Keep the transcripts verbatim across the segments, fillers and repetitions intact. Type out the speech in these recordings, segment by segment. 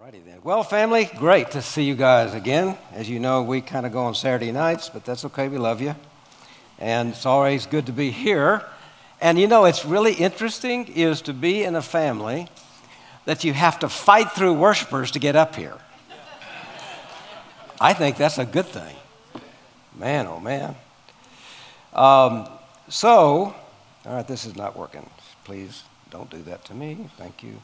Righty then. Well, family, great to see you guys again. As you know, we kind of go on Saturday nights, but that's okay. We love you. And it's always good to be here. And you know, it's really interesting is to be in a family that you have to fight through worshipers to get up here. I think that's a good thing. Man, oh man. Um, so, all right, this is not working. Please don't do that to me. Thank you.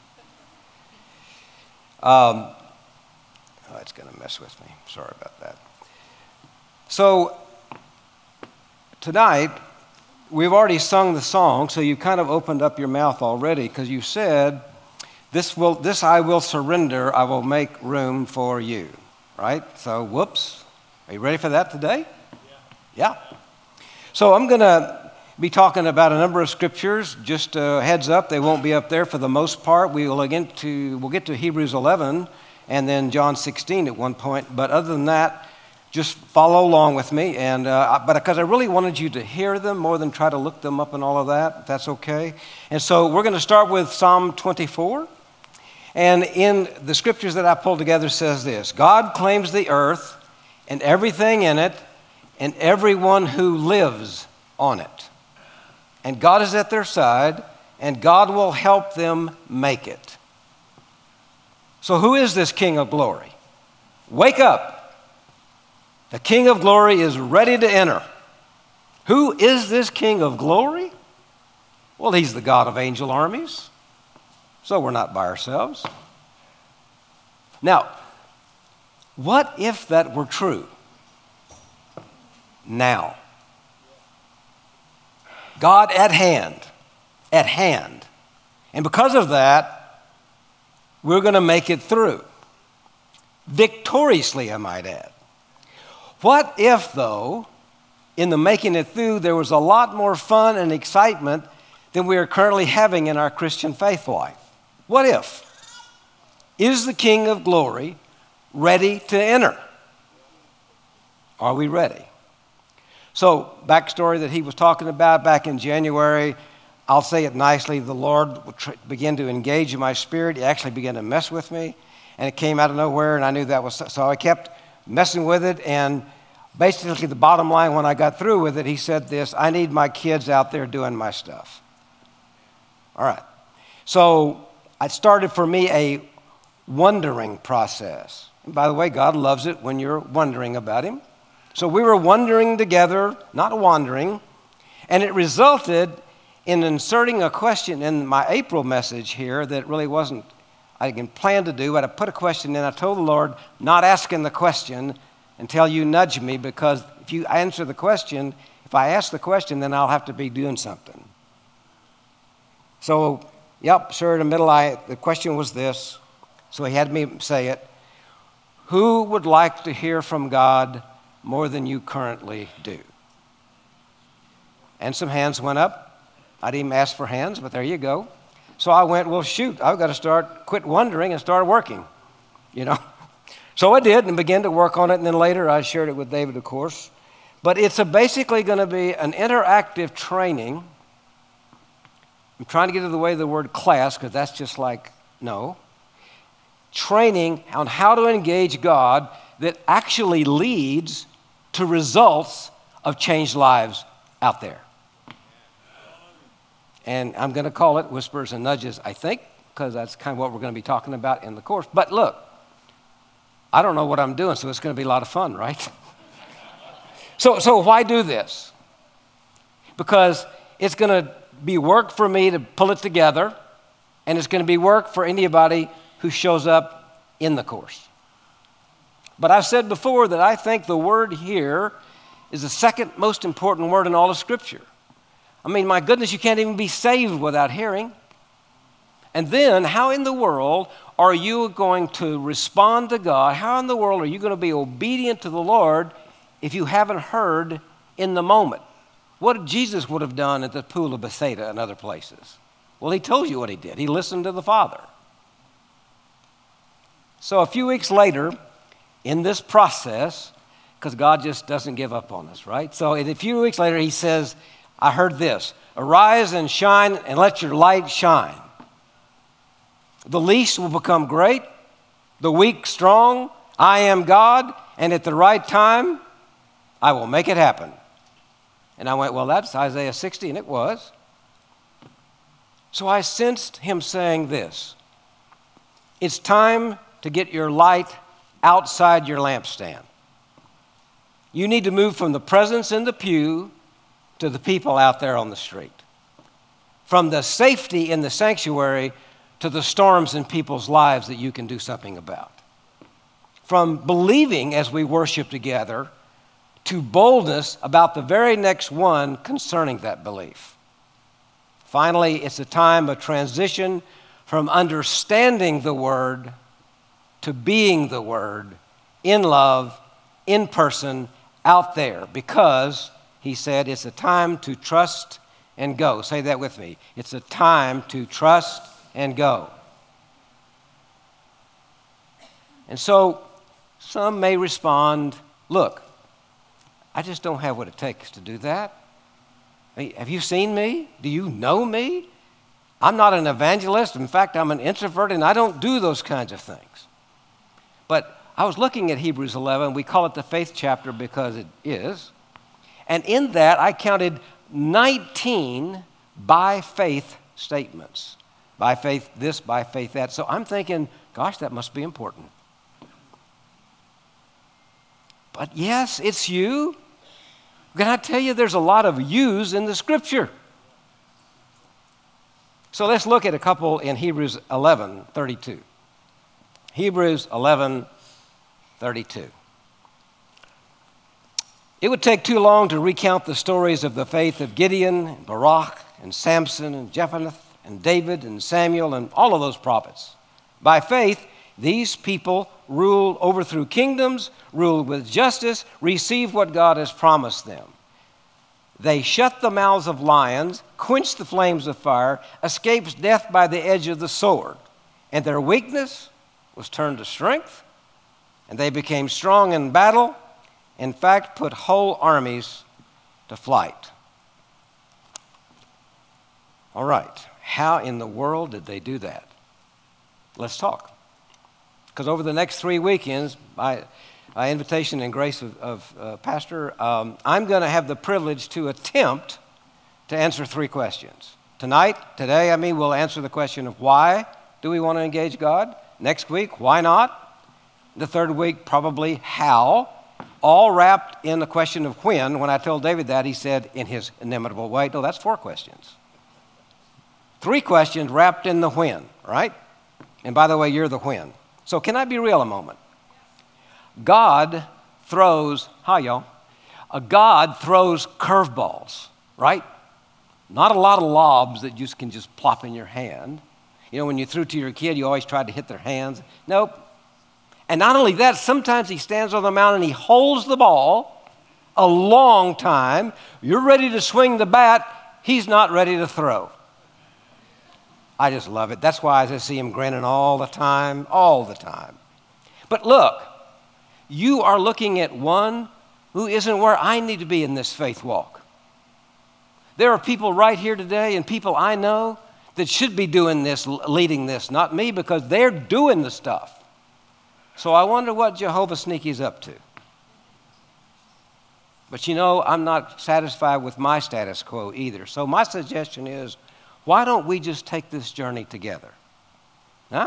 Um, oh, it's going to mess with me. Sorry about that. So, tonight, we've already sung the song, so you kind of opened up your mouth already because you said, this will, this I will surrender, I will make room for you, right? So, whoops. Are you ready for that today? Yeah. Yeah. So, I'm going to be talking about a number of scriptures. Just a heads up, they won't be up there for the most part. We will get to, we'll get to Hebrews eleven and then John sixteen at one point. But other than that, just follow along with me. And uh, but because I really wanted you to hear them more than try to look them up and all of that, if that's okay. And so we're going to start with Psalm twenty-four. And in the scriptures that I pulled together says this: God claims the earth and everything in it and everyone who lives on it. And God is at their side, and God will help them make it. So who is this King of glory? Wake up. The King of glory is ready to enter. Who is this King of glory? Well, he's the God of angel armies. So we're not by ourselves. Now, what if that were true? Now. God at hand, at hand. And because of that, we're going to make it through. Victoriously, I might add. What if, though, in the making it through, there was a lot more fun and excitement than we are currently having in our Christian faith life? What if? Is the King of glory ready to enter? Are we ready? So, backstory that he was talking about back in January, I'll say it nicely, the Lord began to engage in my spirit. He actually began to mess with me, and it came out of nowhere, and I knew that was, so I kept messing with it, and basically the bottom line when I got through with it, he said this: I need my kids out there doing my stuff. All right. So, it started for me a wondering process. And by the way, God loves it when you're wondering about him. So we were wondering together, not wandering, and it resulted in inserting a question in my April message here that really wasn't, I didn't plan to do, but I put a question in. I told the Lord, not asking the question until you nudge me, because if you answer the question, if I ask the question, then I'll have to be doing something. So, yep, sure, in the middle, I, the question was this, so he had me say it: who would like to hear from God more than you currently do? And some hands went up. I didn't even ask for hands, but there you go. So I went, well, shoot, I've got to start, quit wondering and start working, you know. So I did and began to work on it, and then later I shared it with David, of course. But it's a basically going to be an interactive training. I'm trying to get to the way of the word class, because that's just like, no. Training on how to engage God that actually leads to results of changed lives out there. And I'm going to call it Whispers and Nudges, I think, because that's kind of what we're going to be talking about in the course. But look, I don't know what I'm doing, so it's going to be a lot of fun, right? so, so why do this? Because it's going to be work for me to pull it together, and it's going to be work for anybody who shows up in the course. But I've said before that I think the word here is the second most important word in all of Scripture. I mean, my goodness, you can't even be saved without hearing. And then, how in the world are you going to respond to God? How in the world are you going to be obedient to the Lord if you haven't heard in the moment? What Jesus would have done at the pool of Bethesda and other places? Well, he told you what he did. He listened to the Father. So a few weeks later, in this process, because God just doesn't give up on us, right? So in a few weeks later, he says, I heard this: arise and shine and let your light shine. The least will become great, the weak strong. I am God, and at the right time, I will make it happen. And I went, well, that's Isaiah sixty, and it was. So I sensed him saying this: it's time to get your light outside your lampstand. You need to move from the presence in the pew to the people out there on the street. From the safety in the sanctuary to the storms in people's lives that you can do something about. From believing as we worship together to boldness about the very next one concerning that belief. Finally, it's a time of transition from understanding the Word to being the Word in love, in person, out there, because, he said, it's a time to trust and go. Say that with me. It's a time to trust and go. And so some may respond, look, I just don't have what it takes to do that. Hey, have you seen me? Do you know me? I'm not an evangelist. In fact, I'm an introvert, and I don't do those kinds of things. But I was looking at Hebrews eleven. We call it the faith chapter because it is. And in that, I counted nineteen by faith statements. By faith this, by faith that. So I'm thinking, gosh, that must be important. But yes, it's you. Can I tell you, there's a lot of yous in the Scripture. So let's look at a couple in Hebrews eleven thirty-two. Hebrews eleven thirty-two. It would take too long to recount the stories of the faith of Gideon, and Barak, and Samson, and Jephthah, and David, and Samuel, and all of those prophets. By faith, these people ruled, overthrew kingdoms, ruled with justice, received what God has promised them. They shut the mouths of lions, quenched the flames of fire, escaped death by the edge of the sword. And their weakness was turned to strength, and they became strong in battle, in fact, put whole armies to flight. All right, how in the world did they do that? Let's talk. Because over the next three weekends, by, by invitation and grace of, of uh, Pastor, um, I'm going to have the privilege to attempt to answer three questions. Tonight, today, I mean, we'll answer the question of why do we want to engage God? Next week, why not? The third week, probably how. All wrapped in the question of when. When I told David that, he said in his inimitable way, no, that's four questions. Three questions wrapped in the when, right? And by the way, you're the when. So can I be real a moment? God throws, hi y'all, a God throws curveballs, right? Not a lot of lobs that you can just plop in your hand. You know, when you threw to your kid, you always tried to hit their hands. Nope. And not only that, sometimes he stands on the mound and he holds the ball a long time. You're ready to swing the bat. He's not ready to throw. I just love it. That's why I just see him grinning all the time, all the time. But look, you are looking at one who isn't where I need to be in this faith walk. There are people right here today and people I know that should be doing this, leading this, not me, because they're doing the stuff. So I wonder what Jehovah Sneaky's up to. But you know, I'm not satisfied with my status quo either. So my suggestion is, why don't we just take this journey together? Huh?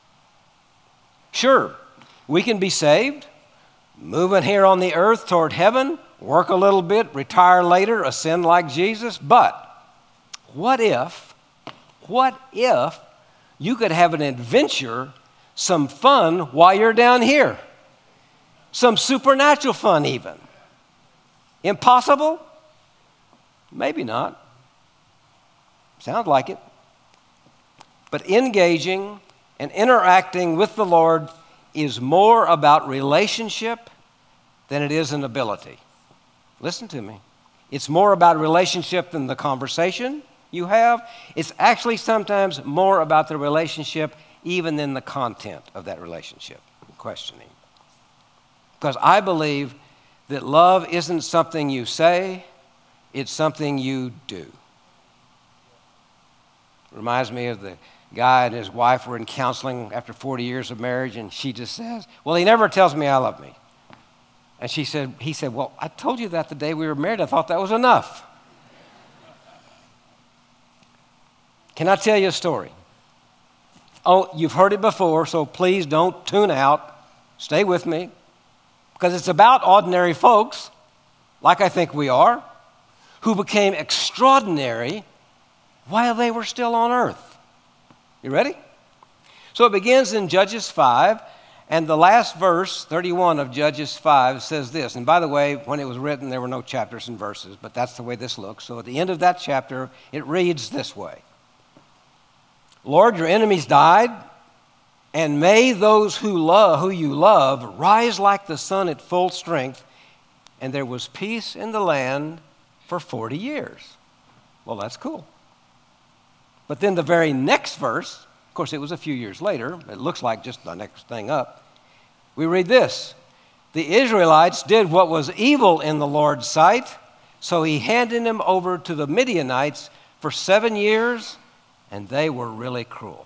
Sure, we can be saved, moving here on the earth toward heaven, work a little bit, retire later, ascend like Jesus. But what if, what if you could have an adventure, some fun while you're down here? Some supernatural fun even. Impossible? Maybe not. Sounds like it. But engaging and interacting with the Lord is more about relationship than it is an ability. Listen to me. It's more about relationship than the conversation you have. It's actually sometimes more about the relationship even than the content of that relationship. Questioning. Because I believe that love isn't something you say, it's something you do. Reminds me of the guy and his wife were in counseling after forty years of marriage, and she just says, well, he never tells me I love me. And she said, he said, well, I told you that the day we were married. I thought that was enough. Can I tell you a story? Oh, you've heard it before, so please don't tune out. Stay with me, because it's about ordinary folks, like I think we are, who became extraordinary while they were still on earth. You ready? So it begins in Judges five, and the last verse, thirty-one of Judges five, says this. And by the way, when it was written, there were no chapters and verses, but that's the way this looks. So at the end of that chapter, it reads this way. Lord, your enemies died, and may those who love, who you love rise like the sun at full strength, and there was peace in the land for forty years. Well, that's cool. But then the very next verse, of course, it was a few years later. It looks like just the next thing up. We read this. The Israelites did what was evil in the Lord's sight, so he handed them over to the Midianites for seven years, and they were really cruel.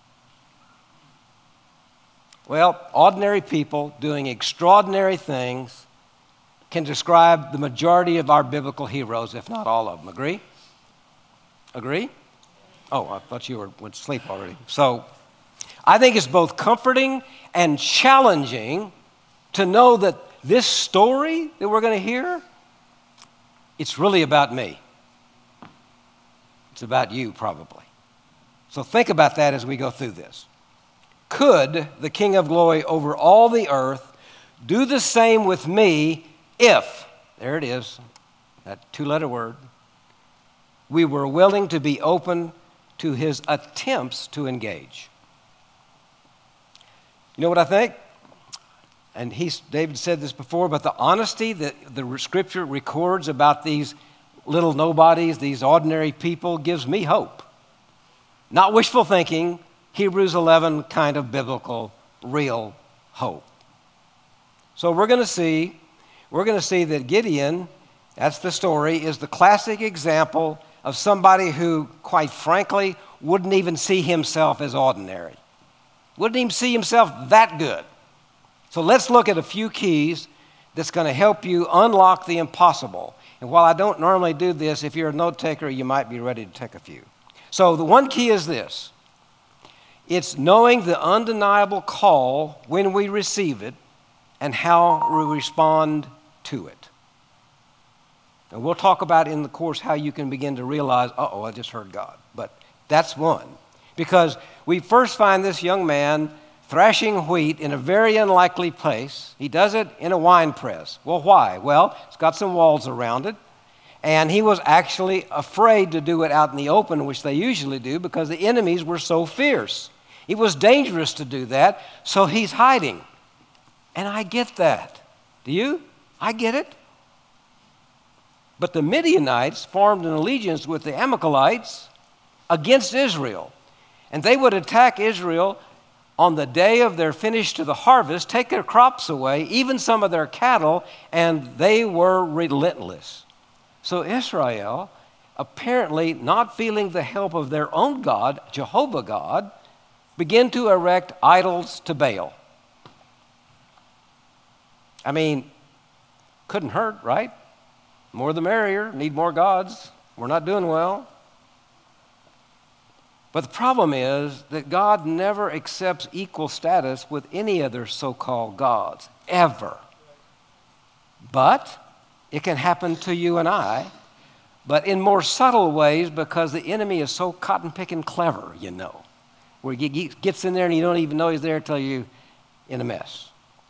Well, ordinary people doing extraordinary things can describe the majority of our biblical heroes, if not all of them. Agree? Agree? Oh, I thought you were went to sleep already. So I think it's both comforting and challenging to know that this story that we're going to hear, it's really about me. It's about you, probably. So think about that as we go through this. Could the King of Glory over all the earth do the same with me if, there it is, that two-letter word, we were willing to be open to his attempts to engage? You know what I think? And he's, David said this before, but the honesty that the scripture records about these little nobodies, these ordinary people, gives me hope. Not wishful thinking, Hebrews eleven kind of biblical, real hope. So we're going to see, we're going to see that Gideon, that's the story, is the classic example of somebody who, quite frankly, wouldn't even see himself as ordinary. Wouldn't even see himself that good. So let's look at a few keys that's going to help you unlock the impossible. And while I don't normally do this, if you're a note taker, you might be ready to take a few. So the one key is this. It's knowing the undeniable call when we receive it and how we respond to it. And we'll talk about in the course how you can begin to realize, uh-oh, I just heard God. But that's one. Because we first find this young man thrashing wheat in a very unlikely place. He does it in a wine press. Well, why? Well, it's got some walls around it. And he was actually afraid to do it out in the open, which they usually do, because the enemies were so fierce. It was dangerous to do that, so he's hiding. And I get that. Do you? I get it. But the Midianites formed an allegiance with the Amalekites against Israel. And they would attack Israel on the day of their finish to the harvest, take their crops away, even some of their cattle, and they were relentless. So Israel, apparently not feeling the help of their own God, Jehovah God, began to erect idols to Baal. I mean, couldn't hurt, right? More the merrier, need more gods. We're not doing well. But the problem is that God never accepts equal status with any other so-called gods, ever. But it can happen to you and I, but in more subtle ways because the enemy is so cotton-picking clever, you know, where he gets in there and you don't even know he's there until you're in a mess.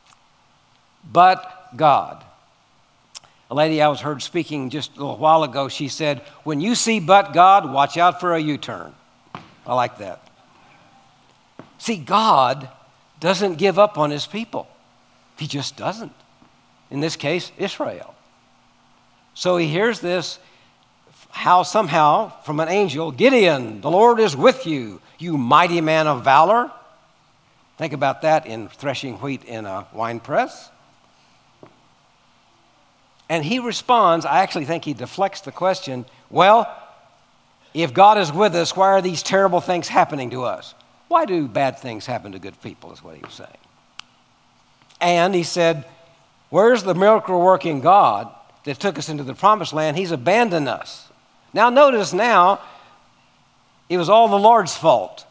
But God. A lady I was heard speaking just a little while ago, she said, when you see but God, watch out for a U-turn. I like that. See, God doesn't give up on his people. He just doesn't. In this case, Israel. So he hears this, how somehow from an angel, Gideon, the Lord is with you, you mighty man of valor. Think about that in threshing wheat in a wine press. And he responds, I actually think he deflects the question, well, If God is with us, why are these terrible things happening to us? Why do bad things happen to good people, is what he was saying. And he said, where's the miracle-working God that took us into the promised land? He's abandoned us. Now notice now, it was all the Lord's fault.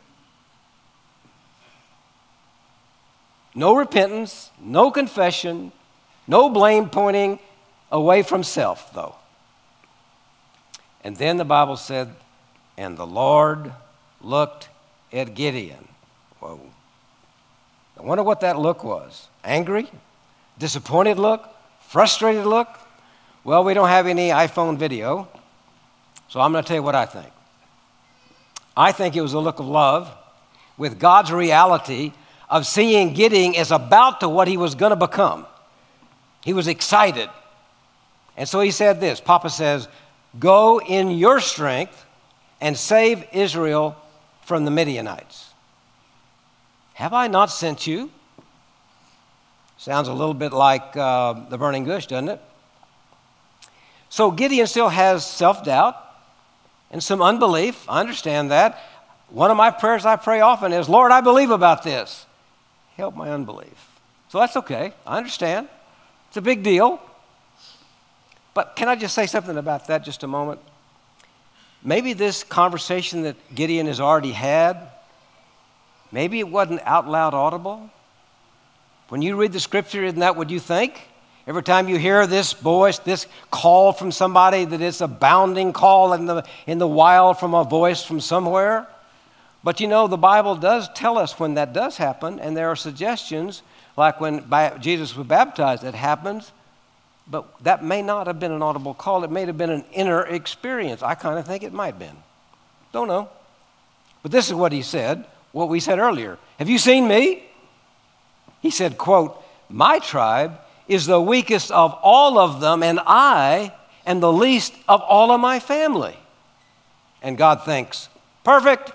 No repentance, no confession, no blame pointing away from self, though. And then the Bible said, and the Lord looked at Gideon. Whoa. I wonder what that look was. Angry? Disappointed look? Frustrated look? Well, we don't have any iPhone video, so I'm going to tell you what I think. I think it was a look of love with God's reality of seeing Gideon as about to what he was going to become. He was excited. And so he said this, Papa says, go in your strength and save Israel from the Midianites. Have I not sent you? Sounds a little bit like uh, the burning bush, doesn't it? So Gideon still has self-doubt and some unbelief. I understand that. One of my prayers I pray often is, Lord, I believe about this. Help my unbelief. So that's okay. I understand. It's a big deal. But can I just say something about that just a moment? Maybe this conversation that Gideon has already had, maybe it wasn't out loud audible. When you read the scripture, isn't that what you think? Every time you hear this voice, this call from somebody, that it's a bounding call in the, in the wild from a voice from somewhere. But you know, the Bible does tell us when that does happen, and there are suggestions, like when Jesus was baptized, it happens. But that may not have been an audible call. It may have been an inner experience. I kind of think it might have been. Don't know. But this is what he said, what we said earlier. Have you seen me? He said, quote, my tribe is the weakest of all of them, and I am the least of all of my family. And God thinks, perfect.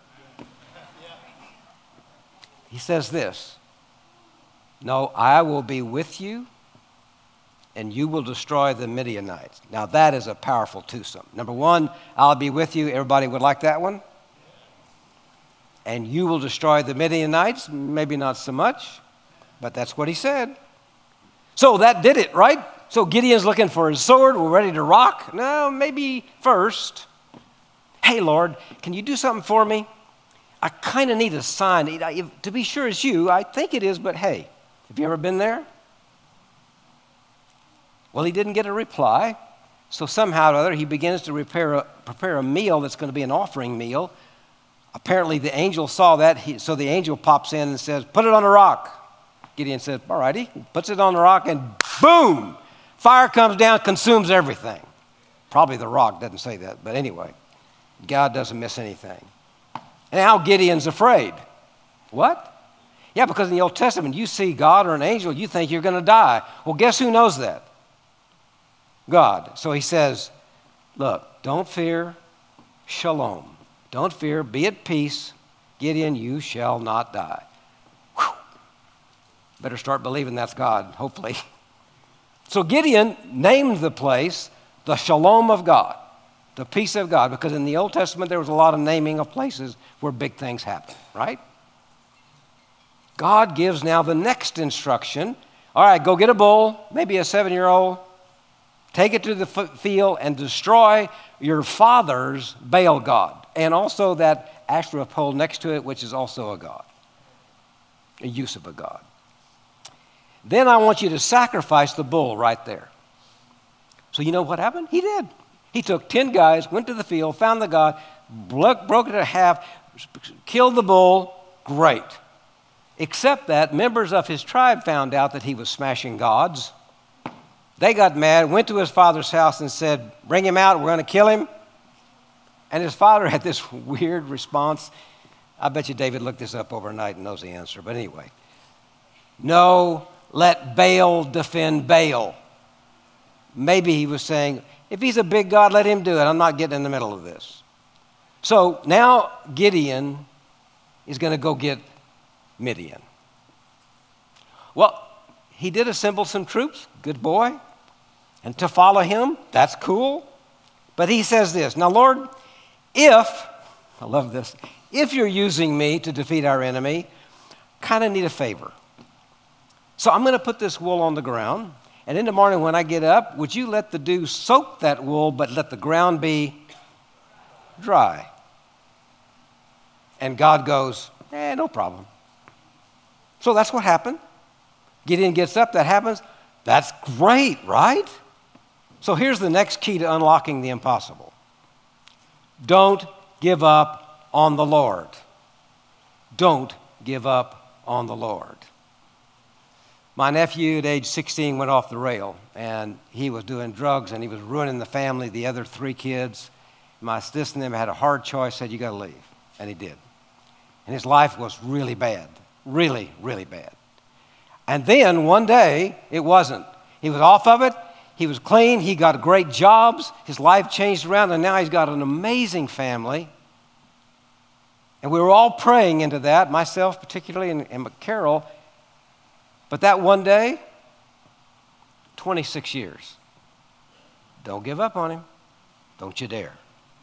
He says this, no, I will be with you, and you will destroy the Midianites. Now that is a powerful twosome. Number one, I'll be with you. Everybody would like that one. And you will destroy the Midianites. Maybe not so much, but that's what he said. So that did it, right? So Gideon's looking for his sword. We're ready to rock. No, maybe first. Hey, Lord, can you do something for me? I kind of need a sign. To be sure it's you, I think it is, but hey, have you ever been there? Well, he didn't get a reply, so somehow or other he begins to prepare a, prepare a meal that's going to be an offering meal. Apparently the angel saw that, he, so the angel pops in and says, put it on a rock. Gideon says, all righty, puts it on the rock, and boom, fire comes down, consumes everything. Probably the rock doesn't say that, but anyway, God doesn't miss anything. And now Gideon's afraid. What? Yeah, because in the Old Testament, you see God or an angel, you think you're going to die. Well, guess who knows that? God. So he says, look, don't fear, shalom. Don't fear, be at peace. Gideon, you shall not die. Whew. Better start believing that's God, hopefully. So Gideon named the place the shalom of God, the peace of God, because in the Old Testament there was a lot of naming of places where big things happen, right? God gives now the next instruction. All right, go get a bull, maybe a seven-year-old, take it to the field and destroy your father's Baal god, and also that Asherah pole next to it, which is also a god, a use of a god. Then I want you to sacrifice the bull right there. So you know what happened? He did. He took ten guys, went to the field, found the god, broke it in half, killed the bull. Great. Except that members of his tribe found out that he was smashing gods. They got mad, went to his father's house and said, bring him out, we're going to kill him. And his father had this weird response. I bet you David looked this up overnight and knows the answer. But anyway, no, let Baal defend Baal. Maybe he was saying, if he's a big God, let him do it. I'm not getting in the middle of this. So now Gideon is going to go get Midian. Well, he did assemble some troops, good boy, and to follow him, that's cool. But he says this, now Lord, if, I love this, if you're using me to defeat our enemy, kind of need a favor. So I'm going to put this wool on the ground, and in the morning when I get up, would you let the dew soak that wool, but let the ground be dry? And God goes, eh, no problem. So that's what happened. Gideon gets up, that happens. That's great, right? So here's the next key to unlocking the impossible. Don't give up on the Lord. Don't give up on the Lord. My nephew at age sixteen went off the rail, and he was doing drugs, and he was ruining the family, the other three kids. My sis and them had a hard choice, said, you got to leave. And he did. And his life was really bad, really, really bad. And then one day, it wasn't. He was off of it. He was clean. He got great jobs. His life changed around, and now he's got an amazing family. And we were all praying into that, myself particularly, and, and Carol. But that one day, twenty-six years. Don't give up on him. Don't you dare.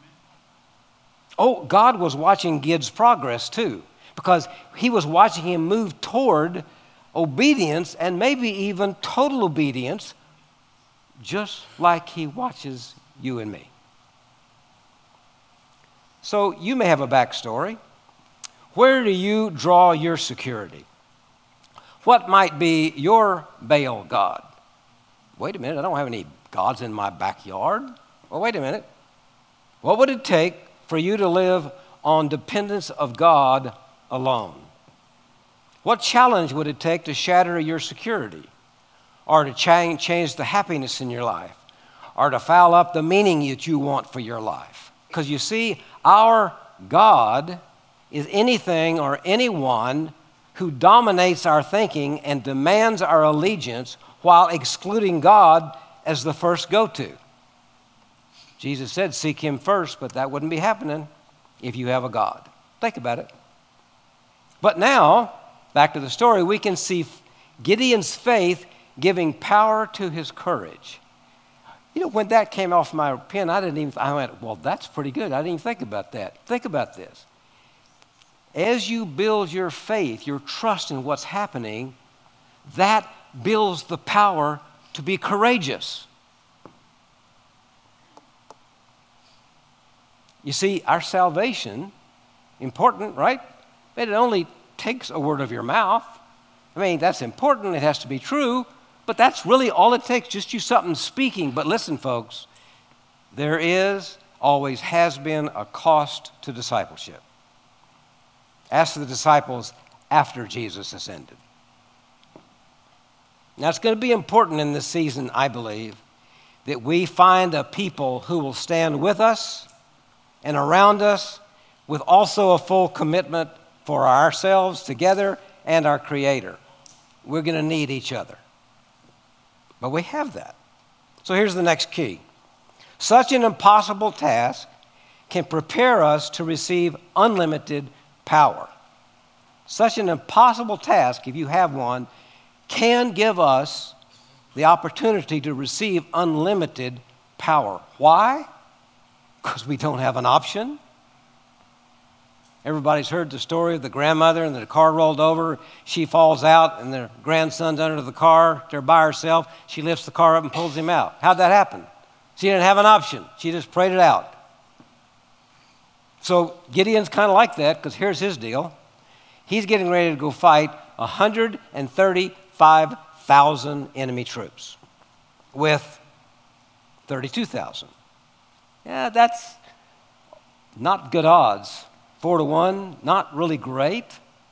Oh, God was watching Gid's progress too, because he was watching him move toward obedience and maybe even total obedience, just like he watches you and me. So you may have a backstory. Where do you draw your security? What might be your Baal god? Wait a minute, I don't have any gods in my backyard. Well, wait a minute. What would it take for you to live on dependence of God alone? What challenge would it take to shatter your security, or to change, change the happiness in your life, or to foul up the meaning that you want for your life? Because you see, our God is anything or anyone who dominates our thinking and demands our allegiance while excluding God as the first go-to. Jesus said, seek him first, but that wouldn't be happening if you have a God. Think about it. But now, back to the story, we can see Gideon's faith giving power to his courage. You know, when that came off my pen, I didn't even, I went, well, that's pretty good. I didn't even think about that. Think about this. As you build your faith, your trust in what's happening, that builds the power to be courageous. You see, our salvation, important, right? But it only takes a word of your mouth. I mean, that's important. It has to be true. But that's really all it takes, just you something speaking. But listen, folks, there is, always has been, a cost to discipleship. Ask the disciples after Jesus ascended. Now, it's going to be important in this season, I believe, that we find a people who will stand with us and around us with also a full commitment for ourselves together and our Creator. We're going to need each other. But we have that. So here's the next key. Such an impossible task can prepare us to receive unlimited power. Such an impossible task, if you have one, can give us the opportunity to receive unlimited power. Why? Because we don't have an option. Everybody's heard the story of the grandmother and the car rolled over. She falls out and the grandson's under the car. They're by herself. She lifts the car up and pulls him out. How'd that happen? She didn't have an option. She just prayed it out. So Gideon's kind of like that, because here's his deal. He's getting ready to go fight one hundred thirty-five thousand enemy troops with thirty-two thousand. Yeah, that's not good odds. Four to one, not really great.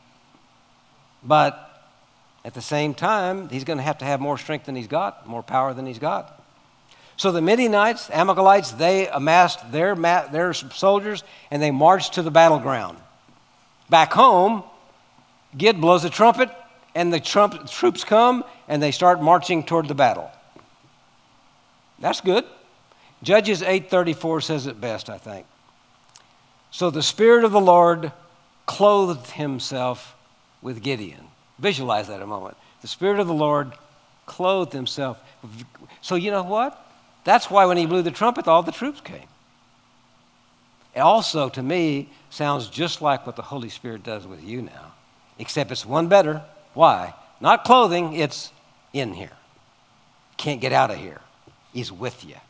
But at the same time, he's going to have to have more strength than he's got, more power than he's got. So the Midianites, Amalekites, they amassed their, their soldiers and they marched to the battleground. Back home, Gid blows a trumpet and the trump, troops come and they start marching toward the battle. That's good. Judges eight thirty-four says it best, I think. So the Spirit of the Lord clothed himself with Gideon. Visualize that a moment. The Spirit of the Lord clothed himself. So you know what? That's why when he blew the trumpet, all the troops came. It also, to me, sounds just like what the Holy Spirit does with you now, except it's one better. Why? Not clothing, it's in here. Can't get out of here. He's with you.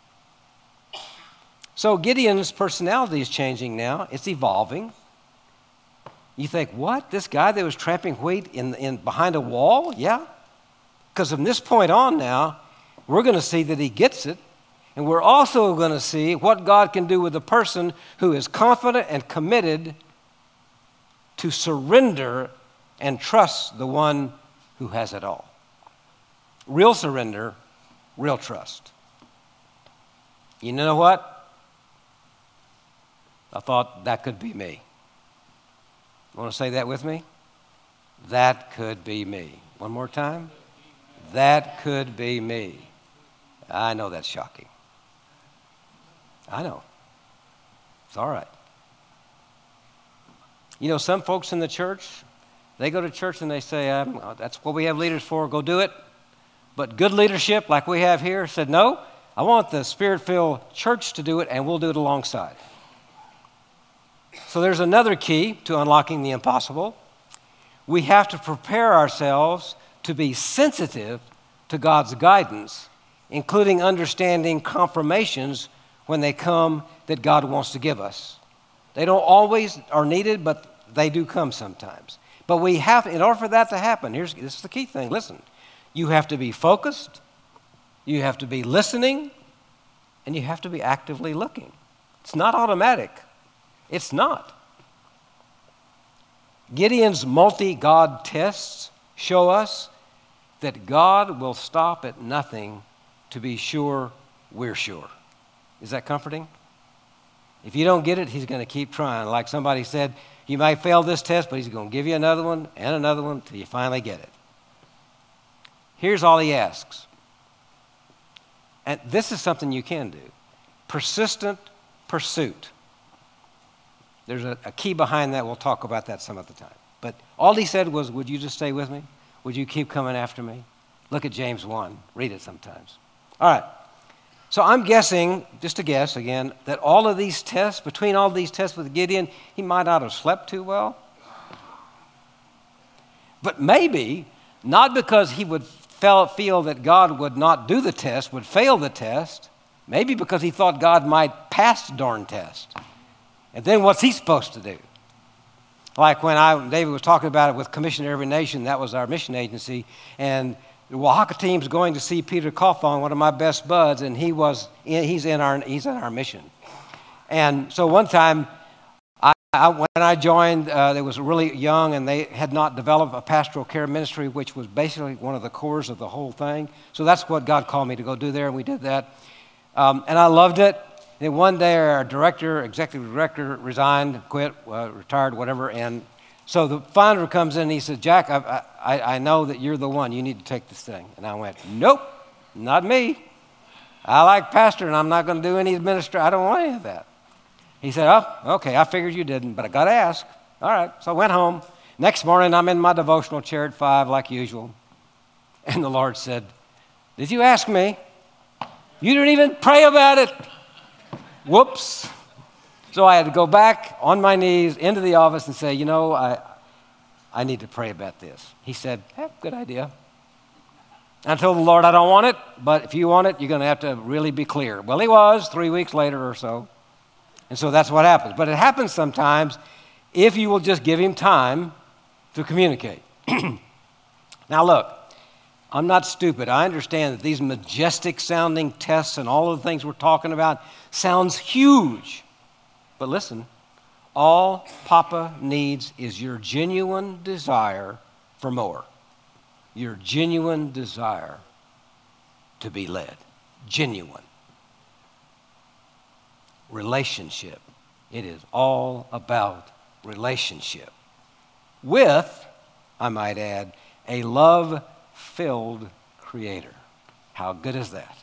So Gideon's personality is changing now. It's evolving. You think, what? This guy that was tramping wheat in, in behind a wall? Yeah. Because from this point on now, we're going to see that he gets it. And we're also going to see what God can do with a person who is confident and committed to surrender and trust the one who has it all. Real surrender, real trust. You know what? I thought that could be me. Want to say that with me? That could be me. One more time. That could be me. I know that's shocking. I know. It's all right. You know, some folks in the church, they go to church and they say, um, that's what we have leaders for, go do it. But good leadership, like we have here, said, no, I want the Spirit-filled church to do it, and we'll do it alongside. So there's another key to unlocking the impossible. We have to prepare ourselves to be sensitive to God's guidance, including understanding confirmations when they come that God wants to give us. They don't always are needed, but they do come sometimes. But we have, in order for that to happen, here's this is the key thing. Listen, you have to be focused, you have to be listening, and you have to be actively looking. It's not automatic. It's not. Gideon's multi-God tests show us that God will stop at nothing to be sure we're sure. Is that comforting? If you don't get it, he's going to keep trying. Like somebody said, you might fail this test, but he's going to give you another one and another one until you finally get it. Here's all he asks. And this is something you can do. Persistent pursuit. There's a, a key behind that. We'll talk about that some other time. But all he said was, would you just stay with me? Would you keep coming after me? Look at James one. Read it sometimes. All right. So I'm guessing, just a guess again, that all of these tests, between all these tests with Gideon, he might not have slept too well. But maybe, not because he would feel that God would not do the test, would fail the test, maybe because he thought God might pass the darn test. And then what's he supposed to do? Like when I, David was talking about it with Commission to Every Nation, that was our mission agency, and the Oaxaca team's going to see Peter Coffon, one of my best buds, and he was in, he's in our he's in our mission. And so one time, I, I when I joined, uh, they was really young, and they had not developed a pastoral care ministry, which was basically one of the cores of the whole thing. So that's what God called me to go do there, and we did that. Um, and I loved it. Then one day, our director, executive director, resigned, quit, uh, retired, whatever, and so the founder comes in and he says, Jack, I, I, I know that you're the one. You need to take this thing. And I went, nope, not me. I like pastor, and I'm not going to do any administration. I don't want any of that. He said, oh, okay, I figured you didn't, but I got to ask. All right, so I went home. Next morning, I'm in my devotional chair at five like usual. And the Lord said, did you ask me? You didn't even pray about it. Whoops. So I had to go back on my knees into the office and say, you know, I I need to pray about this. He said, eh, good idea. I told the Lord, I don't want it, but if you want it, you're going to have to really be clear. Well, he was three weeks later or so. And so that's what happens. But it happens sometimes if you will just give him time to communicate. Now, look, I'm not stupid. I understand that these majestic sounding tests and all of the things we're talking about sounds huge. But listen, all Papa needs is your genuine desire for more. Your genuine desire to be led. Genuine. Relationship. It is all about relationship. With, I might add, a love-filled Creator. How good is that?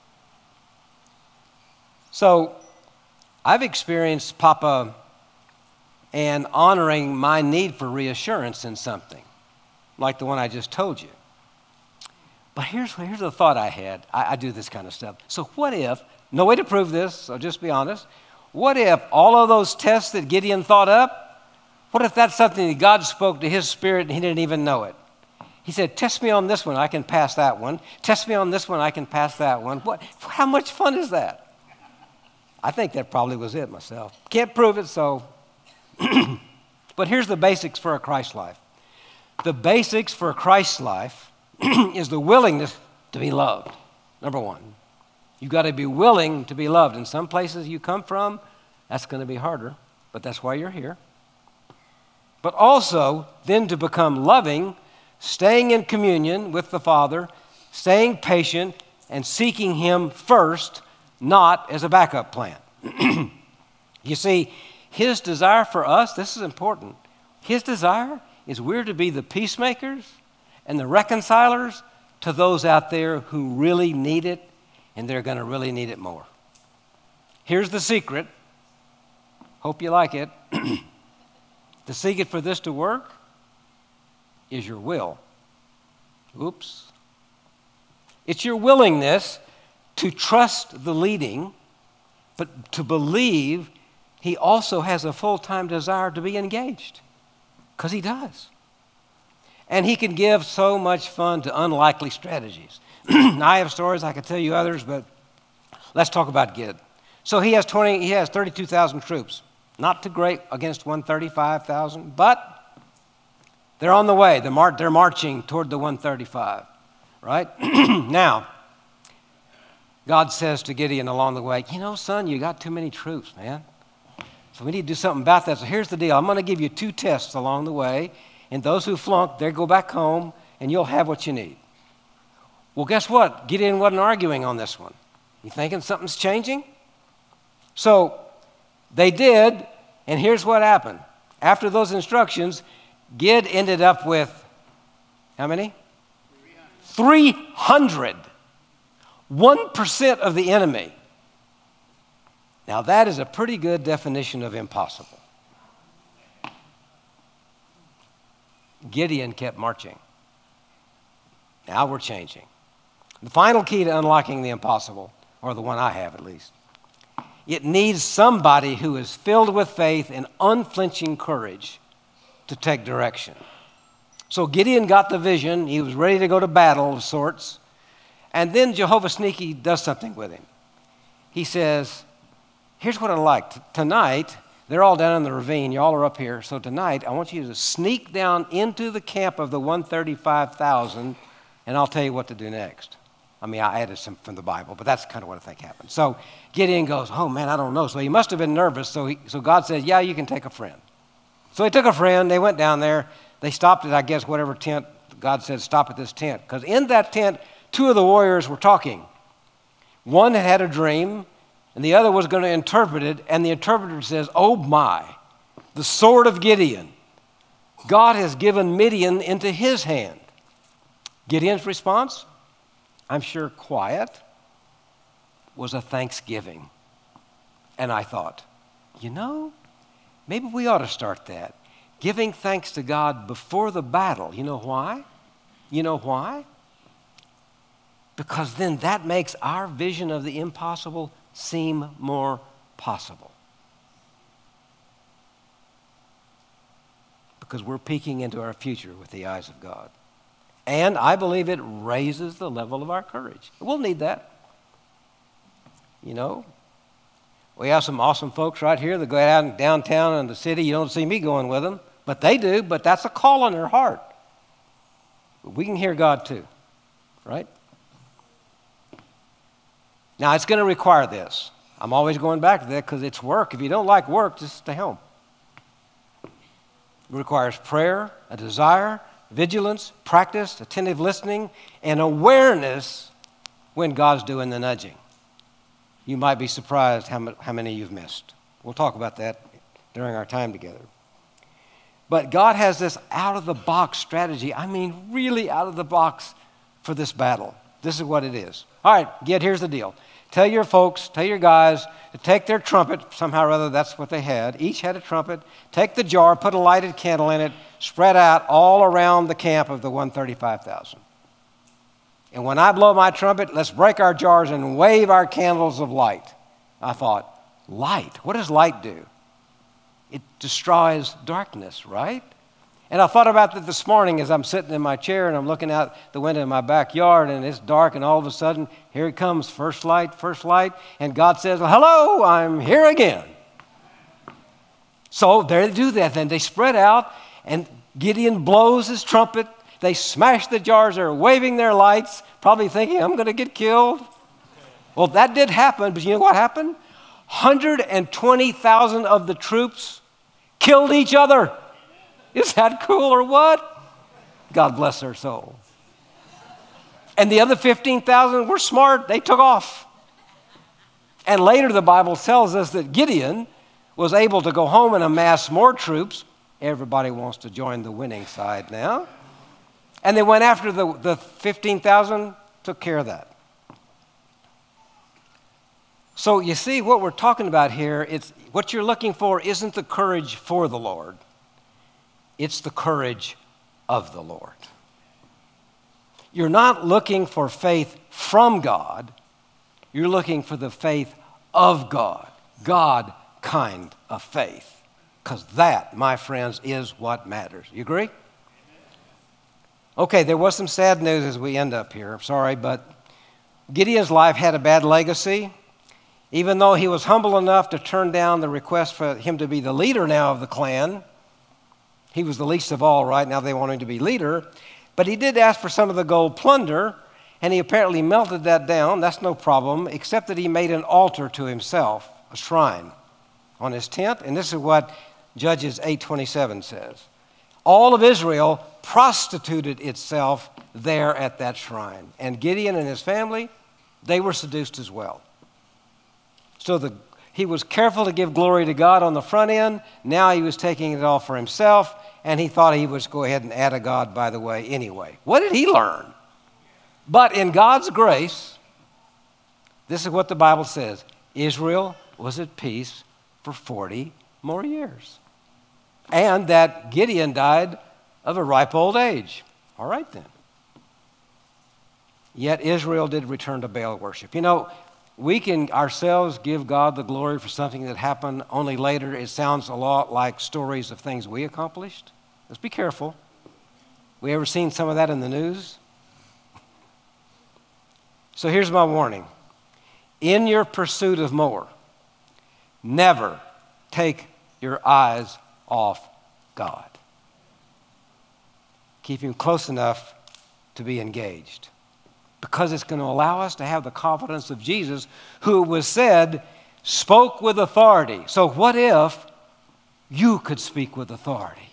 So, I've experienced Papa and honoring my need for reassurance in something, like the one I just told you. But here's, here's the thought I had. I, I do this kind of stuff. So what if, no way to prove this, so just be honest. what if all of those tests that Gideon thought up, what if that's something that God spoke to his spirit and he didn't even know it? He said, test me on this one, I can pass that one. Test me on this one, I can pass that one. What? How much fun is that? I think that probably was it myself. Can't prove it, so. But here's the basics for a Christ life. The basics for a Christ life is the willingness to be loved, number one. You've got to be willing to be loved. In some places you come from, that's going to be harder, but that's why you're here. But also, then to become loving, staying in communion with the Father, staying patient, and seeking Him first, not as a backup plan. You see, His desire for us, this is important, His desire is we're to be the peacemakers and the reconcilers to those out there who really need it, and they're going to really need it more. Here's the secret. Hope you like it. The secret for this to work is your will. Oops. It's your willingness to trust the leading, but to believe He also has a full-time desire to be engaged, because He does. And He can give so much fun to unlikely strategies. I have stories, I could tell you others, but let's talk about Gid. So he has twenty, he has thirty-two thousand troops. Not too great against one hundred thirty-five thousand, but they're on the way. They're, mar- they're marching toward the one hundred thirty-five, right? Now, God says to Gideon along the way, you know, son, you got too many troops, man. So we need to do something about that. So here's the deal. I'm going to give you two tests along the way, and those who flunk, they go back home, and you'll have what you need. Well, guess what? Gideon wasn't arguing on this one. You thinking something's changing? So they did, and here's what happened. After those instructions, Gid ended up with how many? three hundred. one percent of the enemy. Now that is a pretty good definition of impossible. Gideon kept marching. Now we're changing. The final key to unlocking the impossible, or the one I have at least, it needs somebody who is filled with faith and unflinching courage to take direction. So Gideon got the vision. He was ready to go to battle of sorts. And then Jehovah Sneaky does something with him. He says, here's what I like. T- tonight, they're all down in the ravine. You all are up here. So tonight, I want you to sneak down into the camp of the one hundred thirty-five thousand, and I'll tell you what to do next. I mean, I added some from the Bible, but that's kind of what I think happened. So Gideon goes, oh, man, I don't know. So he must have been nervous. So, he, so God said, yeah, you can take a friend. So he took a friend. They went down there. They stopped at, I guess, whatever tent. God said, stop at this tent. Because in that tent, two of the warriors were talking. One had had a dream, and the other was going to interpret it. And the interpreter says, oh, my, the sword of Gideon. God has given Midian into his hand. Gideon's response, I'm sure quiet, was a thanksgiving. And I thought, you know, maybe we ought to start that. Giving thanks to God before the battle. You know why? You know why? Because then that makes our vision of the impossible seem more possible. Because we're peeking into our future with the eyes of God. And I believe it raises the level of our courage. We'll need that. You know, we have some awesome folks right here that go out downtown in the city. You don't see me going with them, but they do. But that's a call on their heart. We can hear God too, right? Now, it's going to require this. I'm always going back to that because it's work. If you don't like work, just stay home. It requires prayer, a desire, vigilance, practice, attentive listening, and awareness when God's doing the nudging. You might be surprised how, how many you've missed. We'll talk about that during our time together. But God has this out-of-the-box strategy. I mean, really out of the box for this battle. This is what it is. All right, Gid, here's the deal. Tell your folks, tell your guys to take their trumpet. Somehow or other, that's what they had. Each had a trumpet. Take the jar, put a lighted candle in it, spread out all around the camp of the one hundred thirty-five thousand. And when I blow my trumpet, let's break our jars and wave our candles of light. I thought, light. What does light do? It destroys darkness, right? And I thought about that this morning as I'm sitting in my chair and I'm looking out the window in my backyard and it's dark and all of a sudden, here it comes, first light, first light. And God says, hello, I'm here again. So they do that then. They spread out and Gideon blows his trumpet. They smash the jars. They're waving their lights, probably thinking, I'm going to get killed. Well, that did happen, but you know what happened? one hundred twenty thousand of the troops killed each other. Is that cool or what? God bless their soul. And the other fifteen thousand were smart. They took off. And later the Bible tells us that Gideon was able to go home and amass more troops. Everybody wants to join the winning side now. And they went after the, the fifteen thousand, took care of that. So you see what we're talking about here, it's what you're looking for isn't the courage for the Lord. It's the courage of the Lord. You're not looking for faith from God. You're looking for the faith of God. God kind of faith. Because that, my friends, is what matters. You agree? Okay, there was some sad news as we end up here. I'm sorry, but Gideon's life had a bad legacy. Even though he was humble enough to turn down the request for him to be the leader now of the clan, he was the least of all, right? Now they want him to be leader. But he did ask for some of the gold plunder, and he apparently melted that down. That's no problem, except that he made an altar to himself, a shrine, on his tent. And this is what Judges eight twenty-seven says. All of Israel prostituted itself there at that shrine. And Gideon and his family, they were seduced as well. So the, he was careful to give glory to God on the front end. Now he was taking it all for himself, and he thought he would go ahead and add a God, by the way, anyway. What did he learn? But in God's grace, this is what the Bible says. Israel was at peace for forty more years. And that Gideon died of a ripe old age. All right then. Yet Israel did return to Baal worship. You know, we can ourselves give God the glory for something that happened, only later it sounds a lot like stories of things we accomplished. Let's be careful. We ever seen some of that in the news? So here's my warning. In your pursuit of more, never take your eyes off God. Keep him close enough to be engaged. Because it's going to allow us to have the confidence of Jesus, who was said, spoke with authority. So what if you could speak with authority?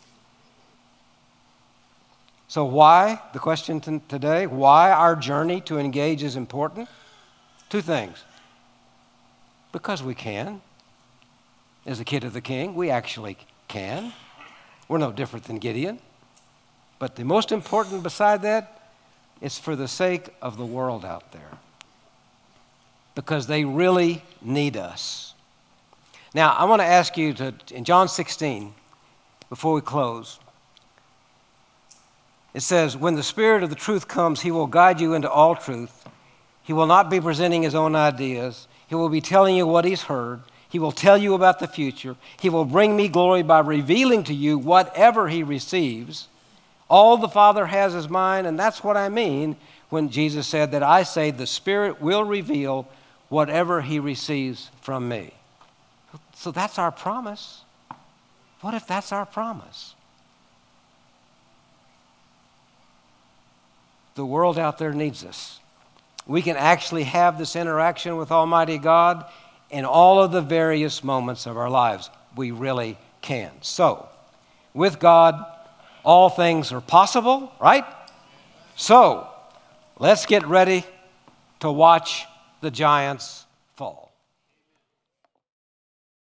So why, the question t- today, why our journey to engage is important? Two things. Because we can. As a kid of the king, we actually can. We're no different than Gideon. But the most important beside that, it's for the sake of the world out there. Because they really need us. Now, I want to ask you to, in John sixteen, before we close, it says, when the Spirit of the truth comes, he will guide you into all truth. He will not be presenting his own ideas. He will be telling you what he's heard. He will tell you about the future. He will bring me glory by revealing to you whatever he receives. All the Father has is mine, and that's what I mean when Jesus said that I say the Spirit will reveal whatever he receives from me. So that's our promise. What if that's our promise? The world out there needs us. We can actually have this interaction with Almighty God in all of the various moments of our lives. We really can. So, with God, all things are possible, right? So, let's get ready to watch the giants fall.